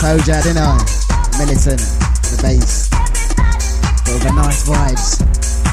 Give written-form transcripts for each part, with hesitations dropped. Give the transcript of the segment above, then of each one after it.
Moja, didn't I? Militant, the bass. Got all the nice vibes.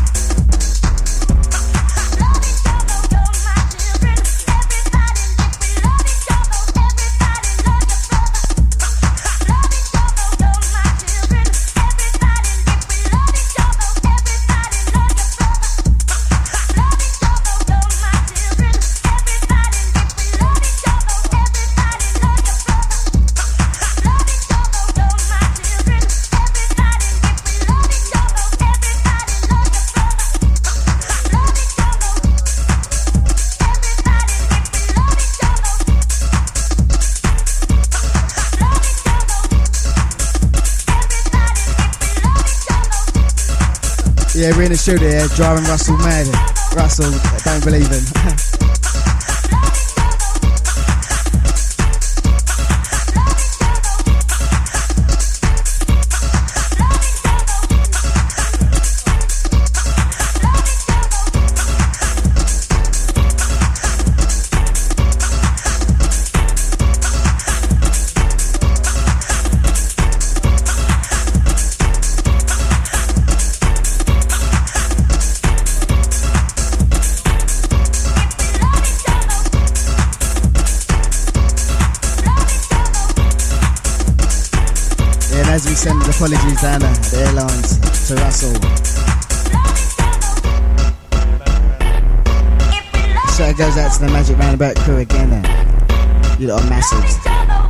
Yeah, we're in the studio here, driving Russell mad. Russell, I don't believe him. Send apologies down the airlines to Russell. So it goes out to the Magic Roundabout crew again then. You lot are massive.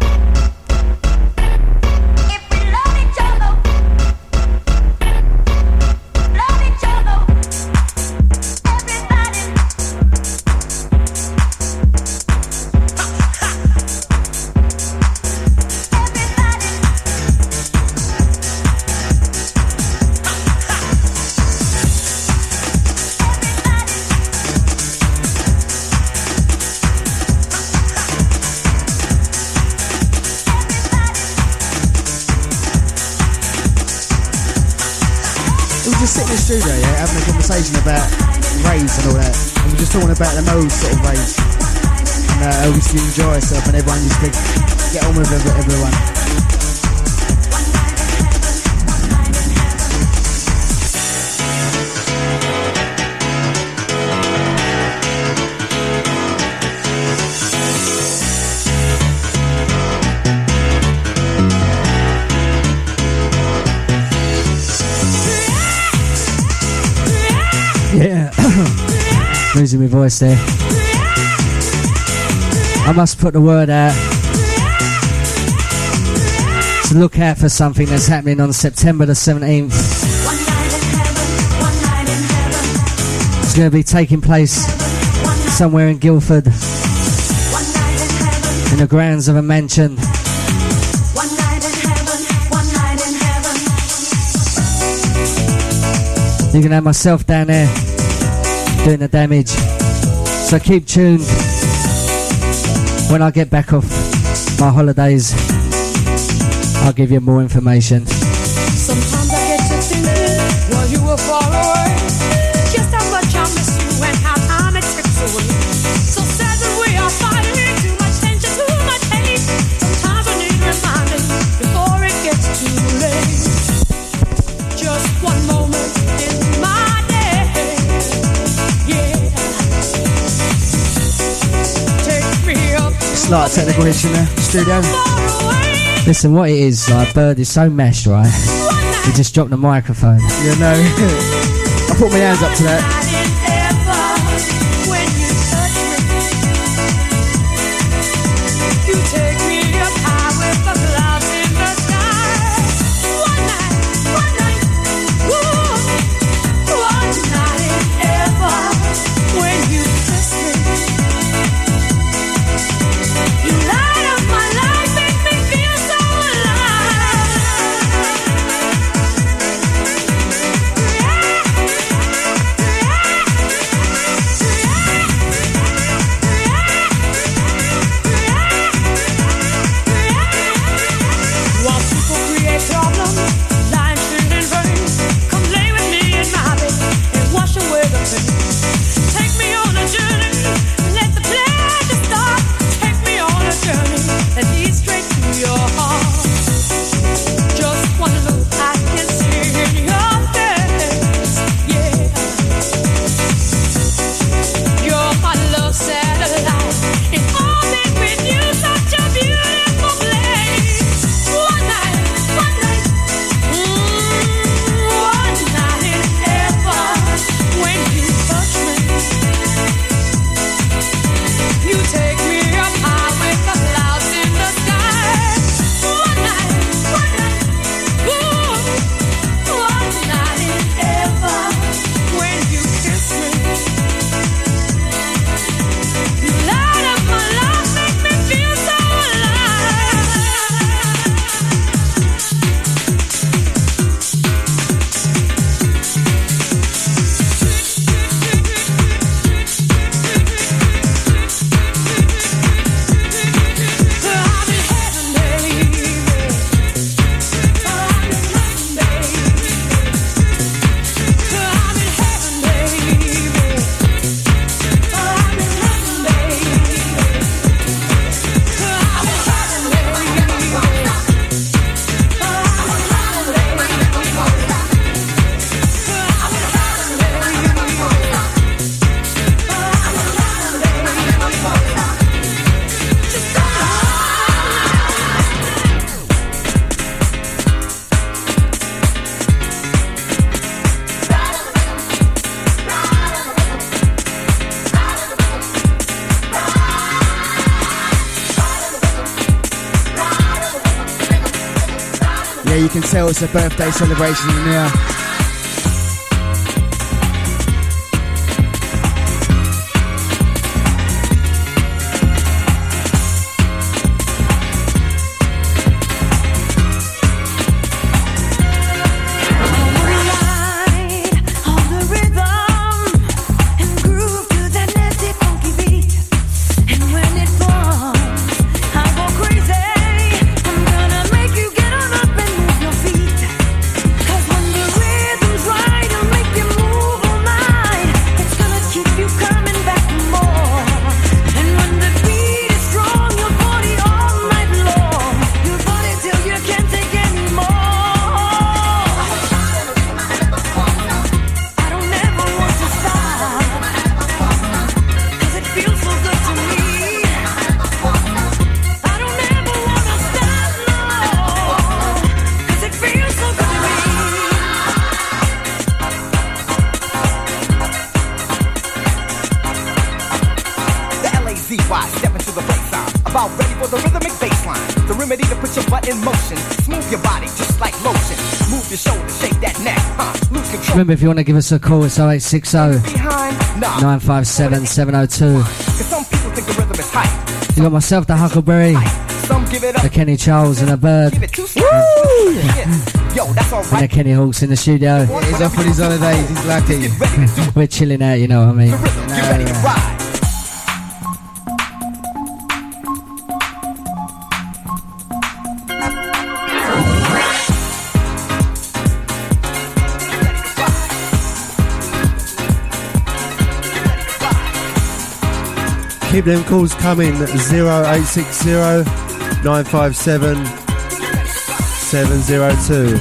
Studio, yeah, having a conversation about raves and all that. And we're just talking about the most sort of raves. And we used to enjoy ourselves and everyone used to get on with everyone. Yeah, losing my voice there. I must put the word out to look out for something that's happening on September the 17th. It's going to be taking place somewhere in Guildford, in the grounds of a mansion. You can have myself down there doing the damage. So keep tuned. When I get back off my holidays, I'll give you more information. Sometimes I get to thinking while you were far away, just how much I miss you and how time it ticks away. So sad that we are fighting, too much tension, too much hate. Sometimes I need reminding before it gets too late. Just one moment in my day, yeah. Take me up. Slight technical issue there, studio. Listen, what it is, like, Bird is so meshed, right? He just dropped the microphone. Yeah, no. I put my hands up to that. Yeah. can tell it's a birthday celebration in here. Remember, if you want to give us a call, it's 0860 957 702. You got myself, the Huckleberry, the Kenny Charles, and the Bird, and the Kenny Hawks in the studio. He's off on his holidays, he's lucky. We're chilling out, you know what I mean. Keep them calls coming. 0860 957 702.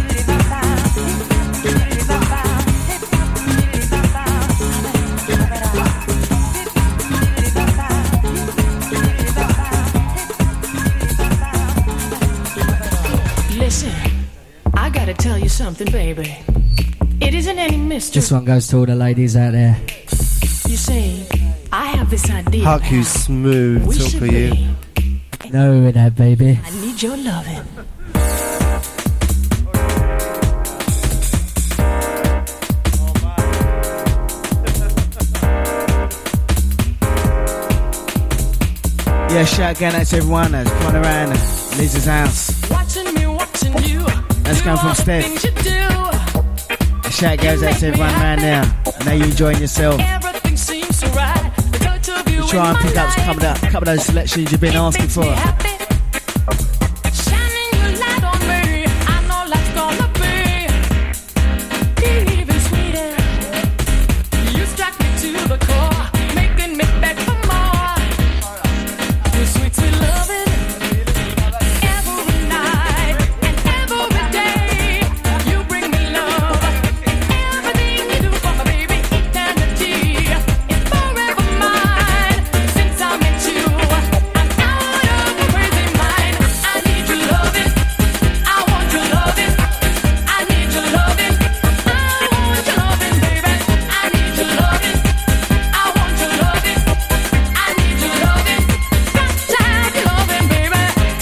Listen, I gotta tell you something, baby. It isn't any mystery. This one goes to all the ladies out there. You see, I have this idea. Huck, you smooth talker, you. No, that baby. I need your loving. Yeah, shout going out to everyone that's gone around Lisa's house. Watching you. That's coming from Steph. A shout goes out to everyone around now. I know you're enjoying yourself. Everything seems so right. The touch of you Try and pick up a couple of those selections you've been asking for. Shining your light on me. I know life's gonna be even sweeter. You strike me to the core, making me beg for more. Your sweet, sweet loving every night and every day. You bring me love. Everything you do for my baby, eternity is forever mine. Since I met you, I'm out of a crazy mind. I need your loving. I want your loving. I need your loving. I want your loving, baby. I need your loving. I want your loving. I need your loving. Got like your loving, baby.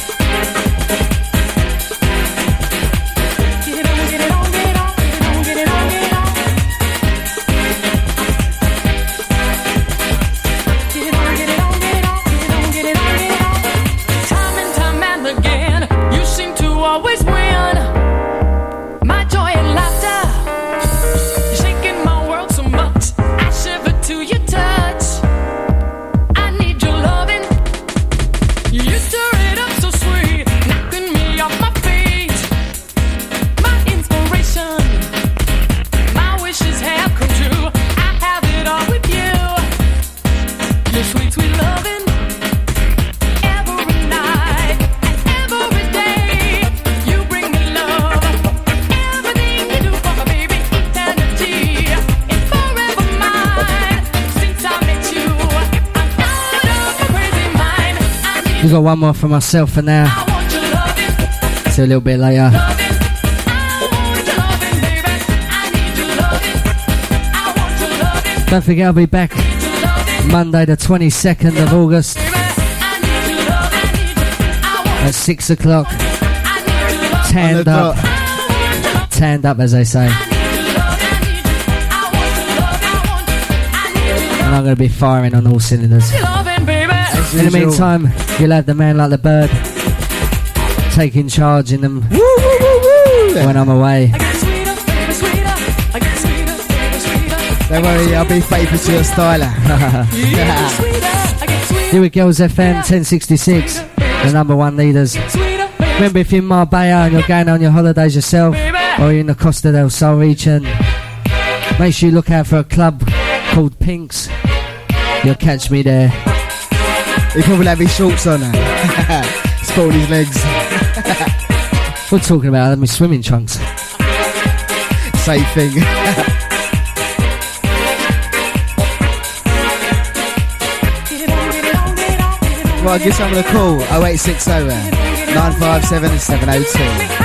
Get it on, get it on, get it on, get it on, get it on, get it on. Get it on, get it on, get it on, get it on, get it on, get it on. Time and time and again, you seem to always win. My joy and laughter, you're shaking my world so much. I shiver to your touch. I need your loving. You stir it up so sweet, knocking me off my feet. My inspiration, my wishes have come true. I have it all with you. Your sweet, sweet loving every night and every day. You bring me love. Everything you do for my baby, eternity is forever mine. Since I met you, I'm out of a crazy mind. I need We got one more for myself for now. I want your loving, See you a little bit later. loving. I want your loving, baby. I need your loving. I want your loving, Don't forget, I'll be back your loving, Monday the 22nd of August baby. I need your loving. I want at 6 o'clock. I need your loving. Tanned On the up, dot. tanned up, as they say. And I'm going to be firing on all cylinders. In the meantime, you'll have the man like the bird taking charge in them when I'm away. Don't worry, I'll be faithful to your styler. Here with Girls FM 1066, the number one leaders. Remember, if you're in Marbella and you're going on your holidays yourself, or you're in the Costa del Sol region, make sure you look out for a club called Pink's. You'll catch me there. He probably have his shorts on. Sporting his legs. We're talking about having my swimming trunks. Same thing. Well, give someone a call. 0860 957 702.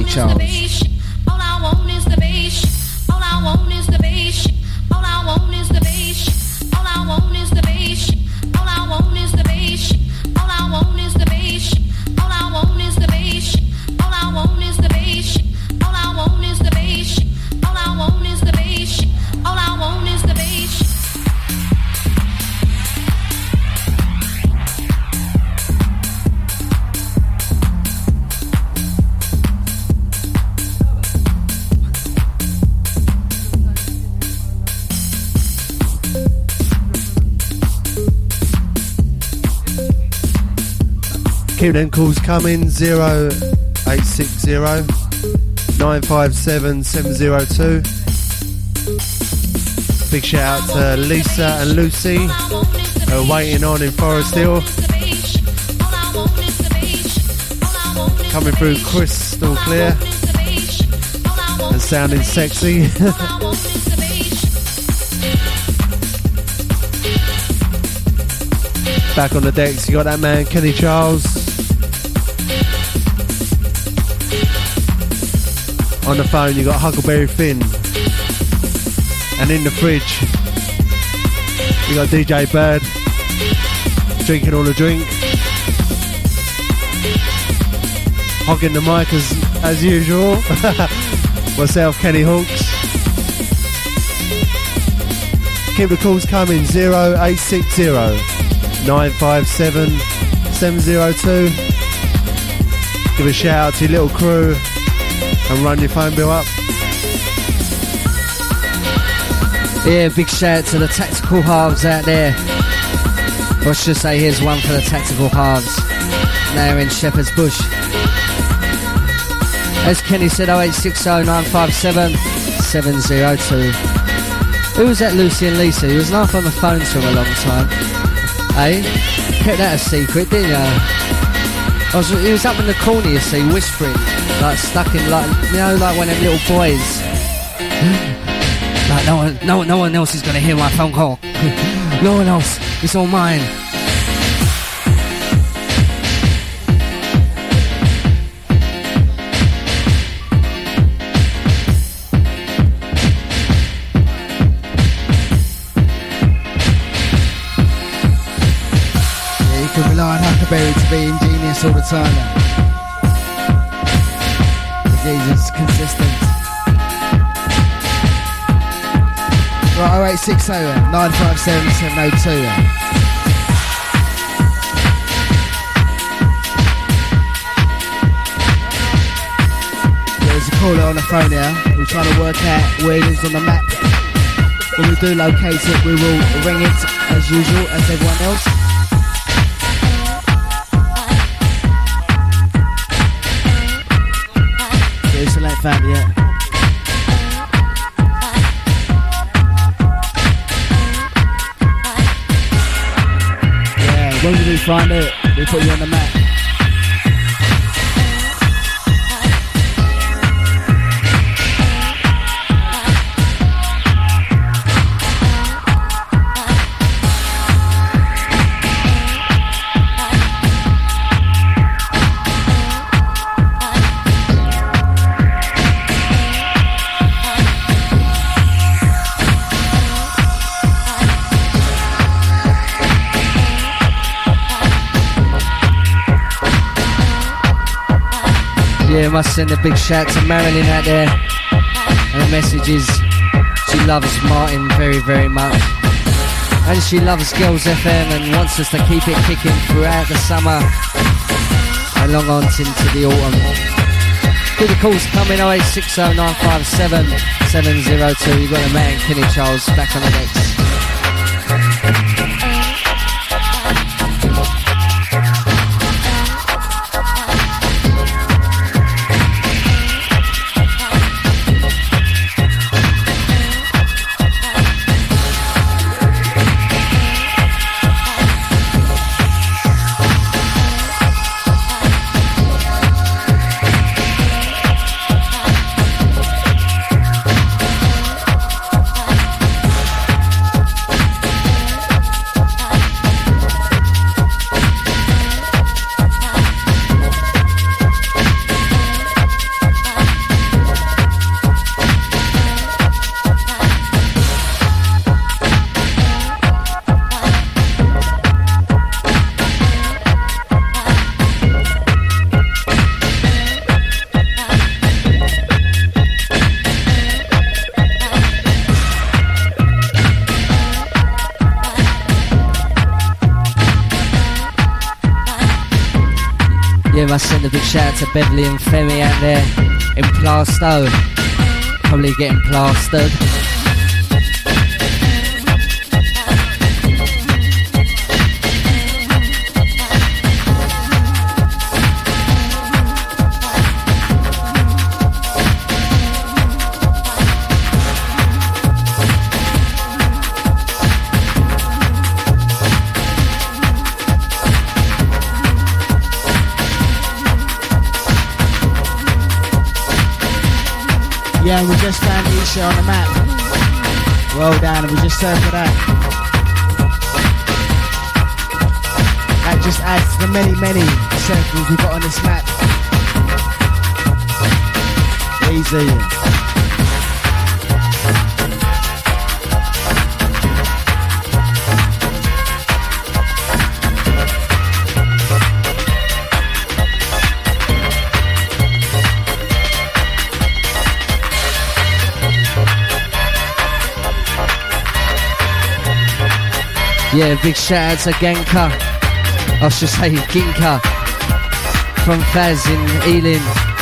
Charles. All I want is the bass. All I want is the bass. All I want is the bass. All I want is the bass. All I want is the bass. All I want is the bass. All I want is the bass. All I want is the bass. All I want is the bass. All I want is the bass. All I want is the bass. Keep them calls coming. 0860 957 702. Big shout out to Lisa and Lucy, waiting on in Forest Hill. Coming through crystal clear and sounding sexy. Back on the decks, you got that man Kenny Charles. On the phone, you got Huckleberry Finn. And in the fridge, you got DJ Bird drinking all the drink. Hogging the mic as usual. Myself, Kenny Hawks. Keep the calls coming. 0860 957 702. Give a shout out to your little crew and run your phone bill up. Yeah, big shout out to the tactical halves out there. Or I should say, here's one for the tactical halves. Now in Shepherd's Bush. As Kenny said, 0860 957 702. Who was that Lucy and Lisa? He was half on the phone to him a long time. Hey, kept that a secret, didn't you? He was up in the corner, you see, whispering, like stuck in, like, you know, like one of them little boys. Like no one else is gonna hear my phone call. No one else. It's all mine. Rely on Huckleberry to be ingenious all the time. The geezer's consistent. Right, 0860 957 702. There's a caller on the phone here. We're trying to work out where it is on the map. When we do locate it, we will ring it as usual, as everyone else. Select family, yeah. Yeah, when we do find it, we put you on the map. Yeah, must send a big shout to Marilyn out there. And the message is she loves Martin very, very much. And she loves Girls FM and wants us to keep it kicking throughout the summer and long on into the autumn. Keep the calls coming, 0860 957 702. You've got a man, Kenny Charles, back on the decks. send a big shout out to Beverly and Femi out there in Plaistow. Probably getting plastered. Yeah, we just found Isha on the map. Well done, and we just circled that. That just adds to the many circles we've got on this map. Easy. Yeah, big shout out to Genka. I should say Ginka from Faz in Ealing.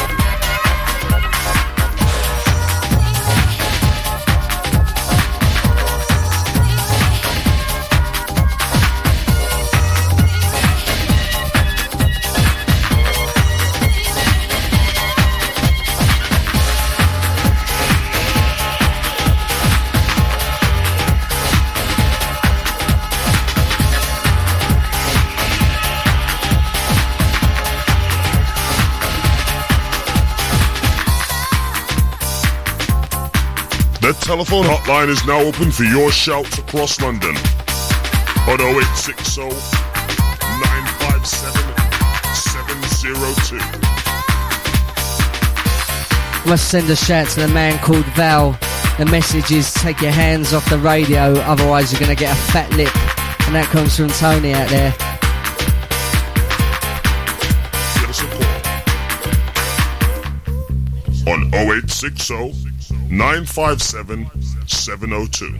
The telephone hotline is now open for your shouts across London on 0860 957 702. Must send a shout to the man called Val. The message is take your hands off the radio, otherwise you're going to get a fat lip. And that comes from Tony out there. Give us a call on 0860 957 702.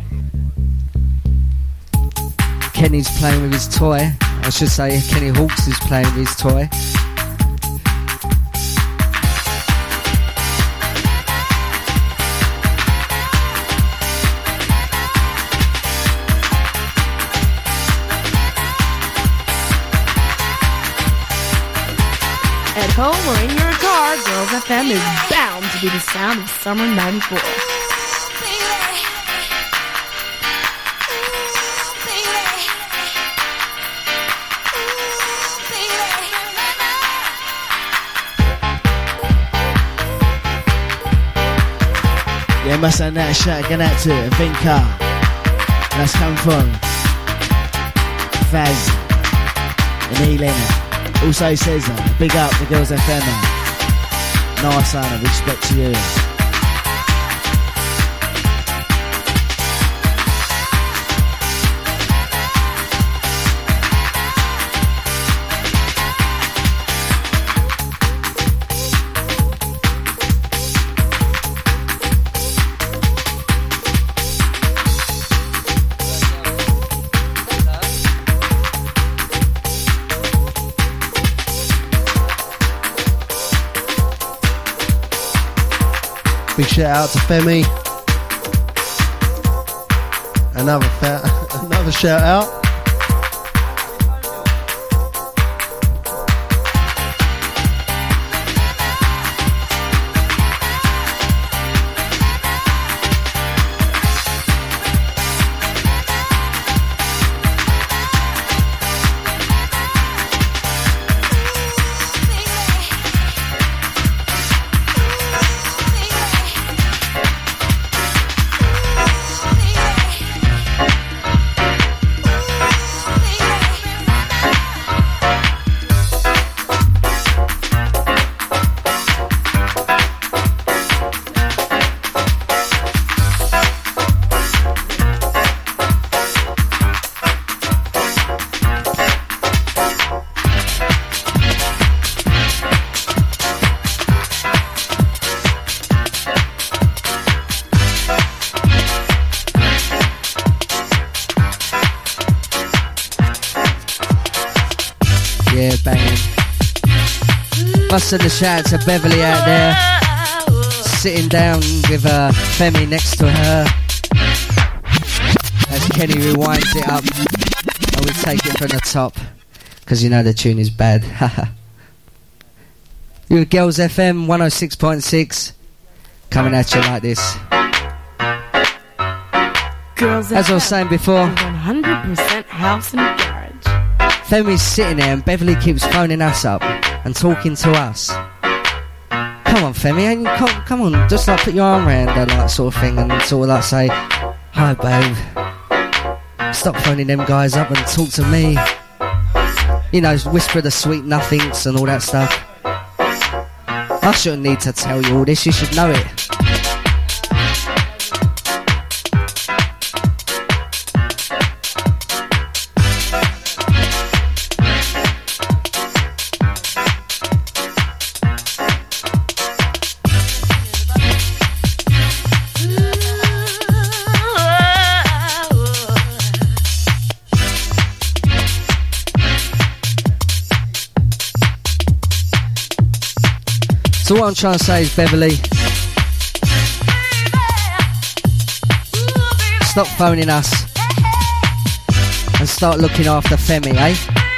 Kenny's playing with his toy. I should say Kenny Hawks is playing with his toy. At home or in your car, Girls FM is bound to be the sound of summer 94. Yeah, must send that shout again out to Vinka. That's come from Faz and Ealing. Also says big up the Girls FM. Nice son, respect to you. Big shout out to Femi. Another shout out. Must send a shout out to Beverly out there, sitting down with Femi next to her as Kenny rewinds it up and we take it from the top because you know the tune is bad. You with Girls FM 106.6 coming at you like this. Girls As I was saying before, 100% house and garage. Femi's sitting there and Beverly keeps phoning us up and talking to us. Come on, Femi, come on, just like put your arm around her, like sort of thing, and sort of like say, "Hi, babe. Stop phoning them guys up and talk to me." You know, whisper the sweet nothings and all that stuff. I shouldn't need to tell you all this. You should know it. So what I'm trying to say is, Beverly, stop phoning us and start looking after Femi, eh?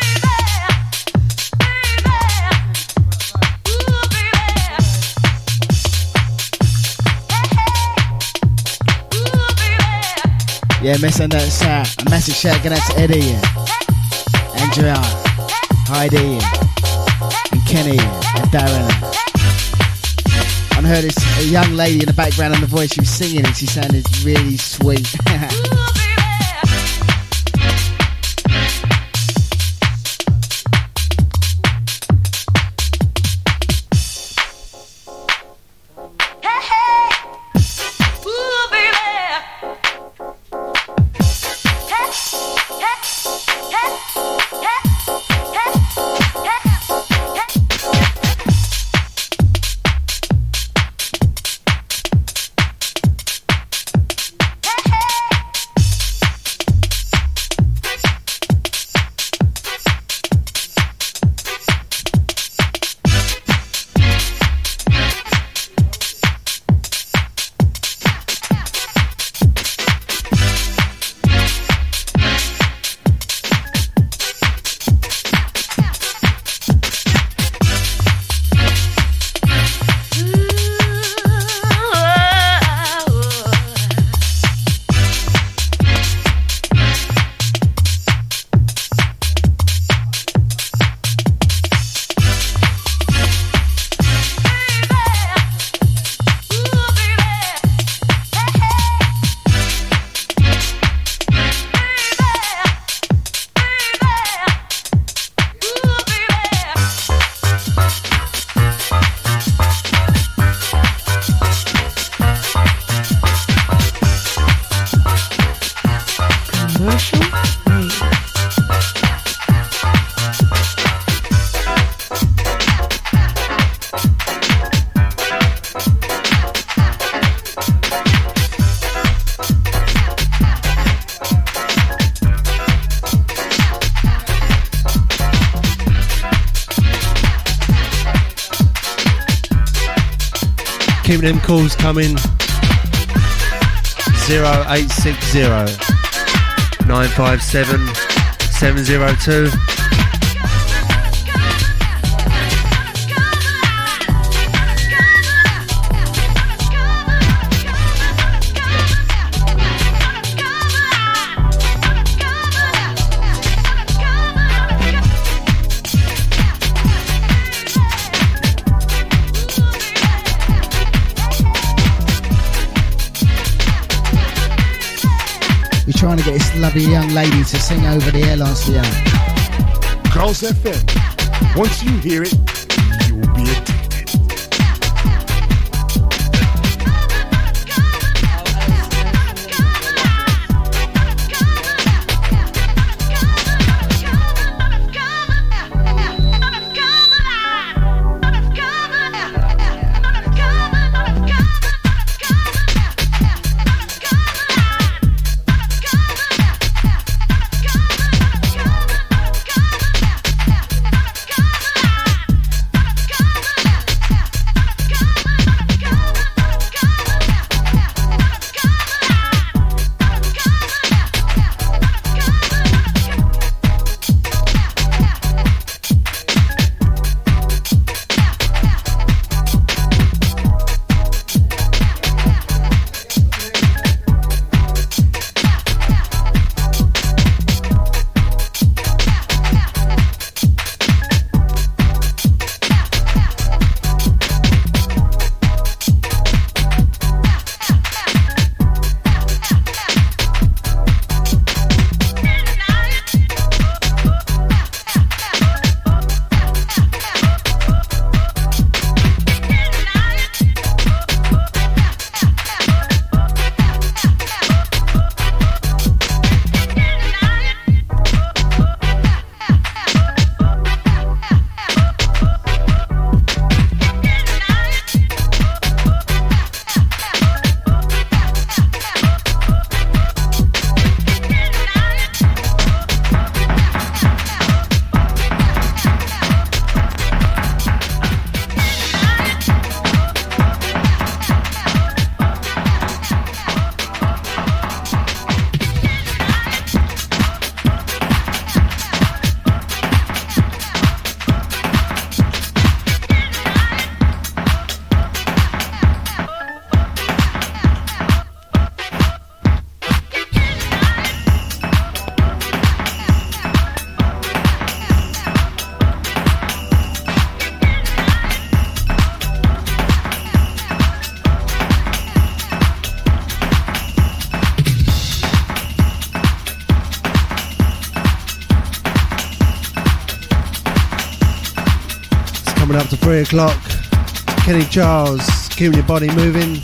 Yeah, missing that shout. A massive shout going out to Eddie, Andrea, Heidi, and Kenny, and Darren. I heard this a young lady in the background on the voice. She was singing and she sounded really sweet. Keep them calls coming. 0860 957 702. Trying to get this lovely young lady to sing over the air last year. Girls FM. Once you hear it, you will be addicted. 3 o'clock. Kenny Charles, keeping your body moving.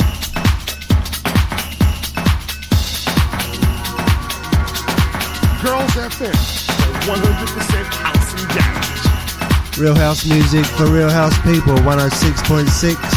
Girls FM, 100% house and garage. Real house music for real house people, 106.6.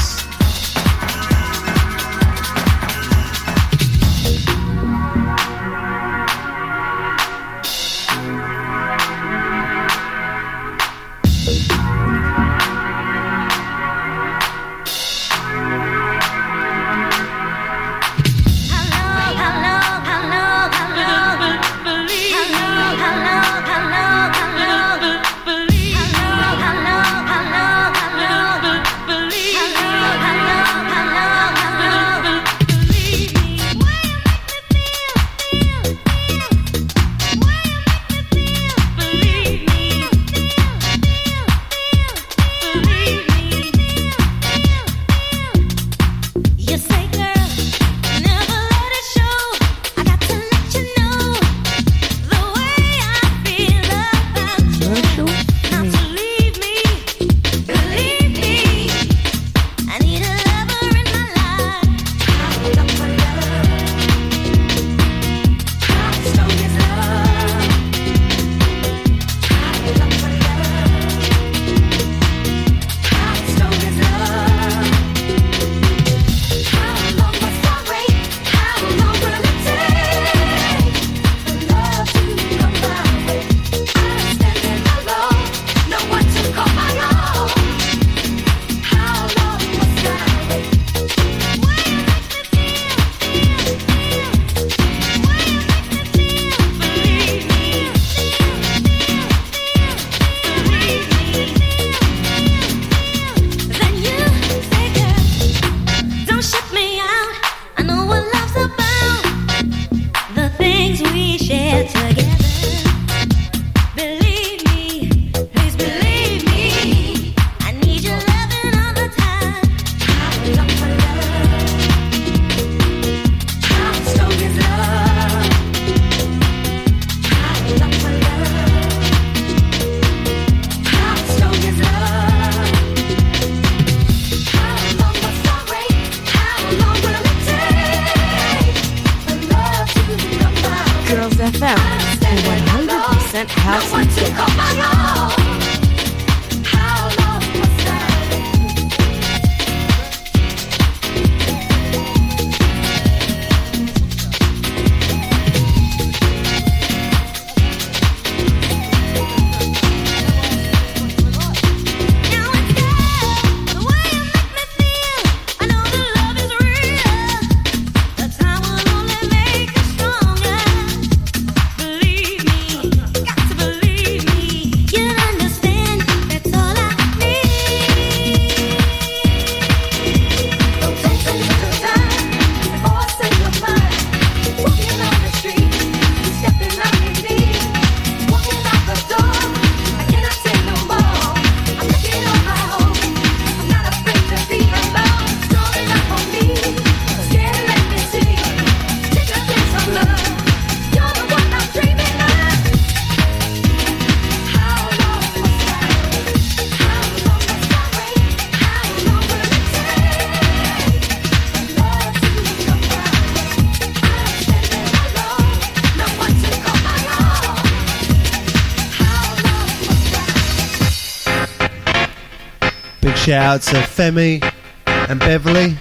Shout out to Femi and Beverly.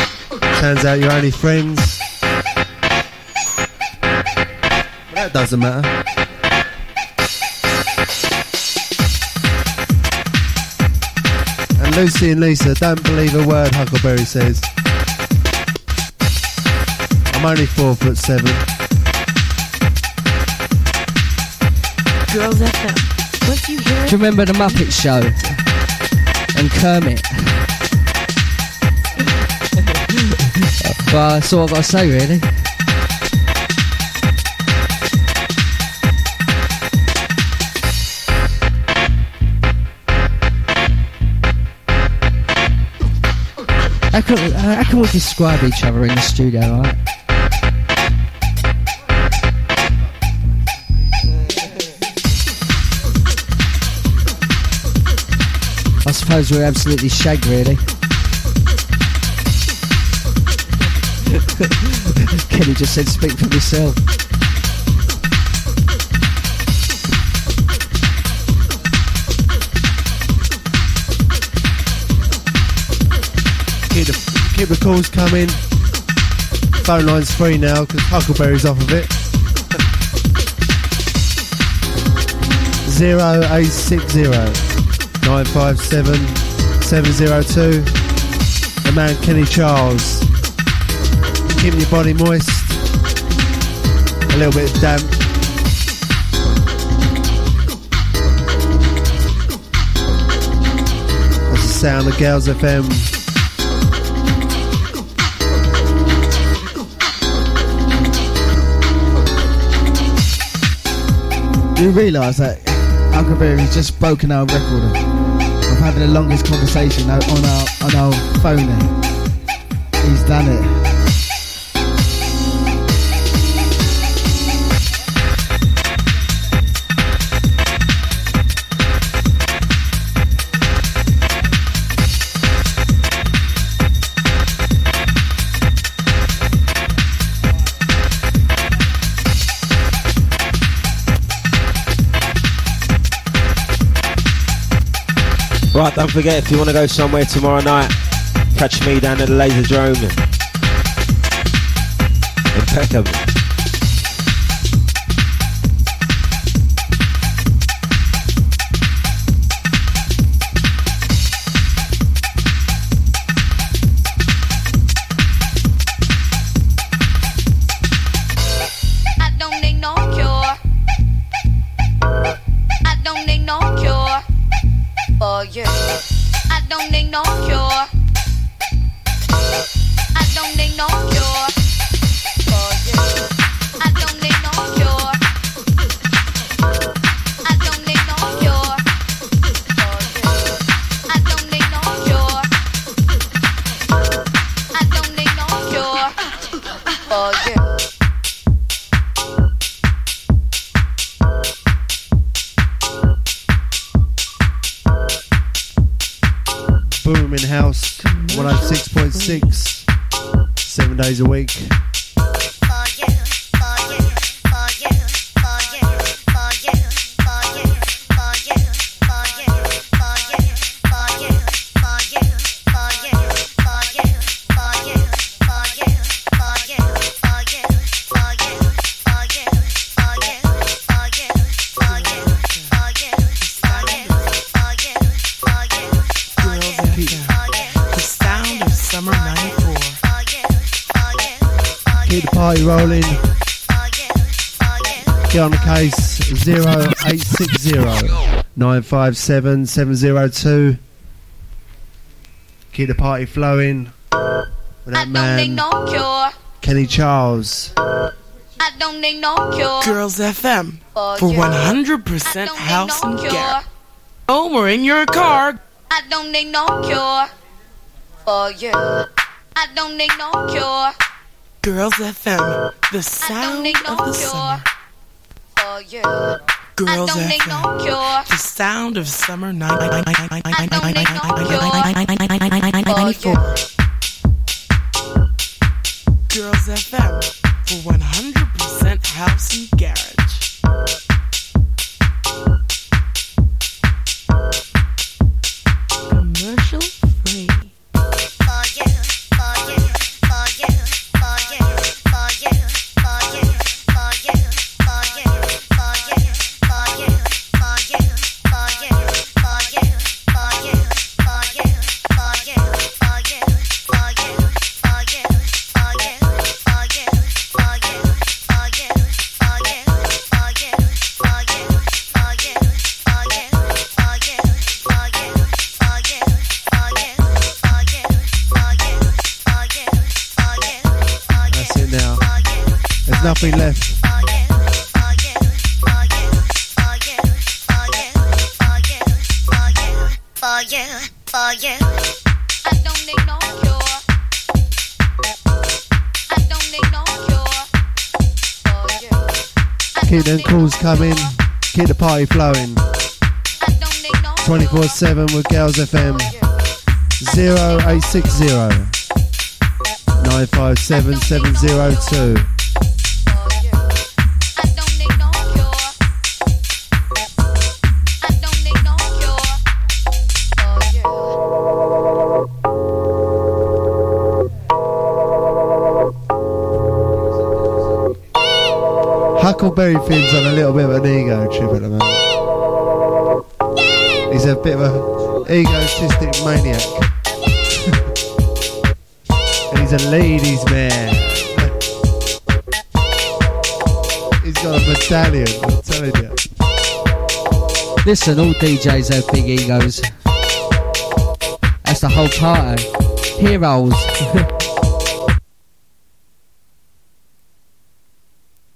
Turns out you're only friends. That doesn't matter. And Lucy and Lisa, don't believe a word Huckleberry says. I'm only 4'7". Girls FM. Once you hear Do you remember the Muppet Show? And Kermit. Well, that's all I've got to say, really. How can we describe each other in the studio, right? I suppose we're absolutely shagged, really. Kenny just said, speak for myself. Keep the calls coming. Phone line's free now because Huckleberry's off of it. 0860 957 702. The man Kenny Charles. Keeping your body moist. A little bit damp. That's the sound of Girls FM. Do you realise that Huckleberry's just broken our record of having the longest conversation on our phone there? He's done it. Right, don't forget, if you want to go somewhere tomorrow night, catch me down at the Laserdrome. Impeccable. I don't need no cure. I don't need no cure. For you, I don't need no cure. I don't need no cure. For you, I don't need no cure. I don't need no cure. For you, I don't need no cure. I don't need no cure. For you. Booming House 106.6, 7 days a week. Keep the party rolling. Get on the case. 0860 957 702. Keep the party flowing. With that man, Kenny Charles. I don't need no cure. Girls FM for 100% house and garage. Home or in your car. I don't need no cure. For you, I don't need no cure. Girls FM, the sound of the summer. For you, Girls I don't need FM, no cure. the sound of summer night. I don't need no cure. For you, Girls FM for 100% house and garage. Commercial free. Nothing left. For you, I don't need no cure. I don't need no cure. For you, I Keep don't them need calls no coming. cure. Keep the party flowing. I don't need no 24/7 with Girls FM. 0860 957 702. Huckleberry Finn's on a little bit of an ego trip at the moment. He's a bit of an egotistic maniac. And he's a ladies' man. He's got a medallion, I'm telling you. Listen, all DJs have big egos. That's the whole party. Heroes.